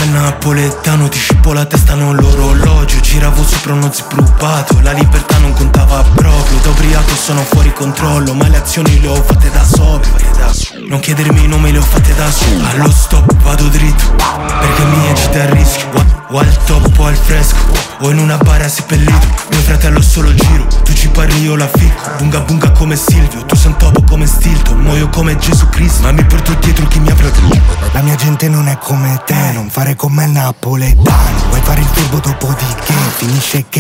come il napoletano, ti scippo la testa non l'orologio. Giravo sopra uno zip rubato, la libertà non contava proprio. Da ubriaco sono fuori controllo, ma le azioni le ho fatte da sobrio. Non chiedermi i nomi, le ho fatte da solo. Allo stop vado dritto, perché mi eccita il rischio. O al top o al fresco, o in una bara seppellito. Mio fratello solo il giro, tu ci parli io la ficco. Bunga bunga come Silvio, tu sei un topo come Stilton. Muoio come Gesù Cristo, ma mi porto dietro chi mi avrà. La mia gente non è come te, non fare come il napoletano. Vuoi fare il turbo, dopodiché finisce che